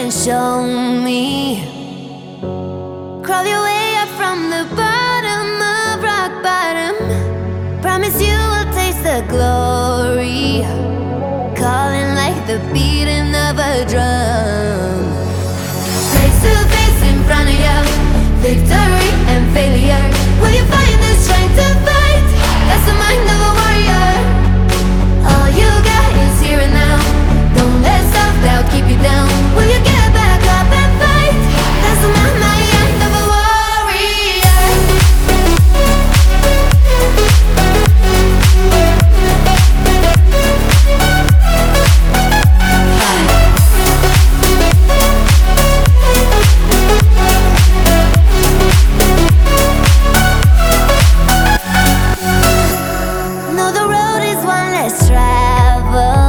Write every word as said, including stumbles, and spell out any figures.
and show me. Crawl your way up from the bottom of rock bottom. Promise you will taste the glory. Calling like the beating of a drum. Face to face in front of you, victory and failure. Will you find the strength to fight? That's the mind of a warrior. All you got is here and now. Don't let self-doubt keep you down. Will you get back up and fight? That's the mind, mind of a warrior. No, the road is one less travel.